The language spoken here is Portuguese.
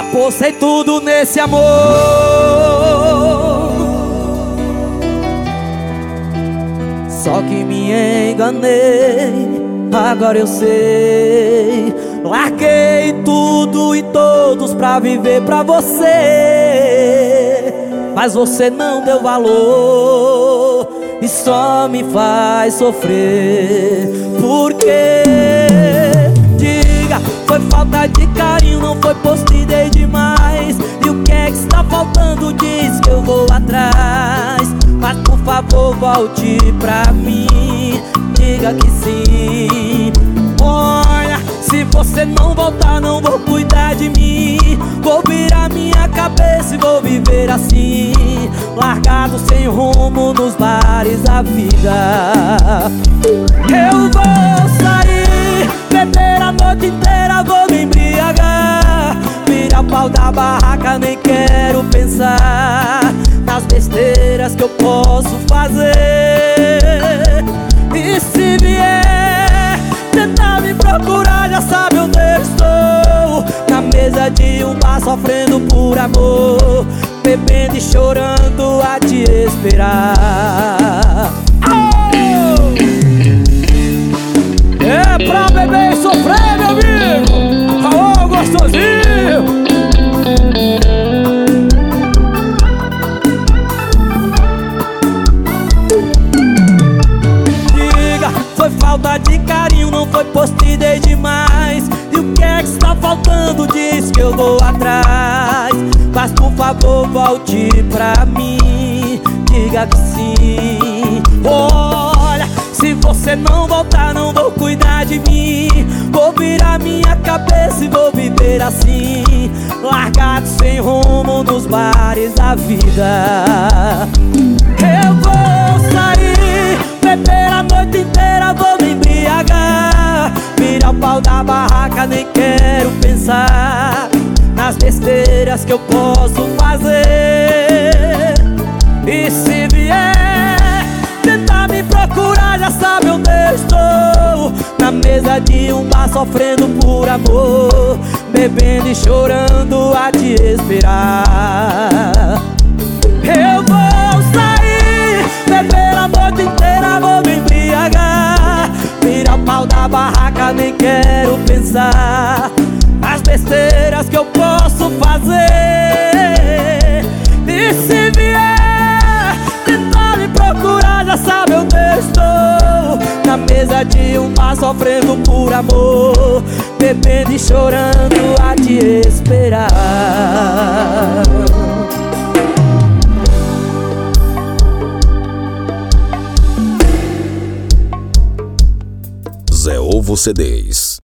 apostei tudo nesse amor. Só que me enganei, agora eu sei. Larguei tudo e todos pra viver pra você, mas você não deu valor e só me faz sofrer. Por quê? Diga, foi falta de carinho, não foi postidei demais? E o que é que está faltando? Diz que eu vou atrás, mas por favor volte pra mim. Diga que sim. Olha, se você não voltar, não vou cuidar de mim. Vou virar minha cabeça e vou viver assim, largado sem rumo nos bares da vida. Eu vou sair, beber a noite inteira, vou me embriagar, virar pau da barraca, nem quero pensar nas besteiras que eu posso fazer. E se vier tentar me procurar, já sabe onde eu estou, na mesa de um bar sofrendo por amor, bebendo e chorando a te esperar. Oh! É pra beber e sofrer, meu amigo. Alô, gostosinho. Foi falta de carinho, não foi postidei demais? E o que é que está faltando? Diz que eu vou atrás, mas por favor volte pra mim. Diga que sim. Olha, se você não voltar, não vou cuidar de mim. Vou virar minha cabeça e vou viver assim, largado sem rumo nos bares da vida. Eu vou sair, beber a noite inteira, vou me embriagar, virar o pau da barraca, nem quero pensar nas besteiras que eu posso fazer. E se vier tentar me procurar, já sabe onde eu estou, na mesa de um bar sofrendo por amor, bebendo e chorando a te esperar. Eu vou sair, beber a noite inteira, vou me embriagar, virar o pau da barraca, nem quero pensar nas besteiras que eu posso fazer. E se vier tentar me procurar, já sabe onde eu estou, na mesa de um bar sofrendo por amor, bebendo e chorando a te esperar. Zé Ovo CDs.